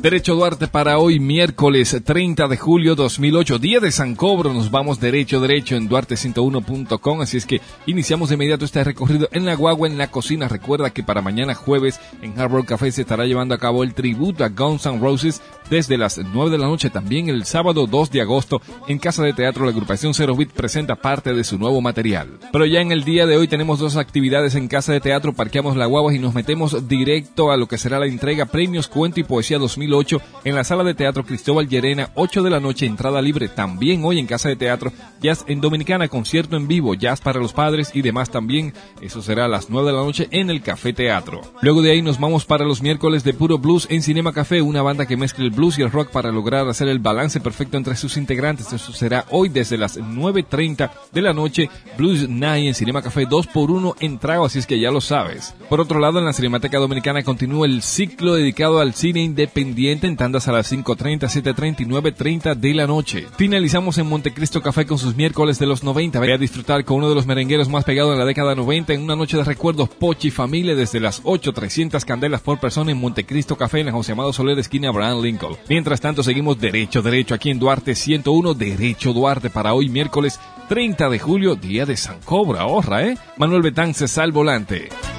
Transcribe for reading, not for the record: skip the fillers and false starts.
Derecho Duarte para hoy, miércoles 30 de julio 2008, día de San Cobro. Nos vamos derecho en duarte101.com, así es que iniciamos de inmediato este recorrido en la guagua, en la cocina. Recuerda que para mañana jueves en Hard Rock Café se estará llevando a cabo el tributo a Guns N' Roses desde las 9 de la noche. También el sábado 2 de agosto en Casa de Teatro la agrupación Zero Beat presenta parte de su nuevo material. Pero ya en el día de hoy tenemos dos actividades en Casa de Teatro. Parqueamos la guagua y nos metemos directo a lo que será la entrega Premios Cuento y Poesía 2008 en la Sala de Teatro Cristóbal Llerena, 8 de la noche, entrada libre. También hoy en Casa de Teatro Jazz en Dominicana, concierto en vivo, jazz para los padres y demás también. Eso será a las 9 de la noche en el Café Teatro. Luego de ahí nos vamos para los miércoles de Puro Blues en Cinema Café, una banda que mezcla el blues y el rock para lograr hacer el balance perfecto entre sus integrantes. Eso será hoy desde las 9:30 de la noche, Blues Night en Cinema Café, 2x1 en trago, así es que ya lo sabes. Por otro lado, en la Cinemateca Dominicana continúa el ciclo dedicado al cine independiente en tandas a las 5:30, 7:30 y 9:30 de la noche. Finalizamos en Montecristo Café con sus miércoles de los 90. Ve a disfrutar con uno de los merengueros más pegados en la década 90 en una noche de recuerdos Pochi Familia desde las 8, 300 candelas por persona en Montecristo Café en la José Amado Soler esquina Abraham Lincoln. Mientras tanto seguimos derecho aquí en Duarte 101, Derecho Duarte para hoy miércoles 30 de julio, día de San Cobro. Ahorra, Manuel Betán, Cesar Volante.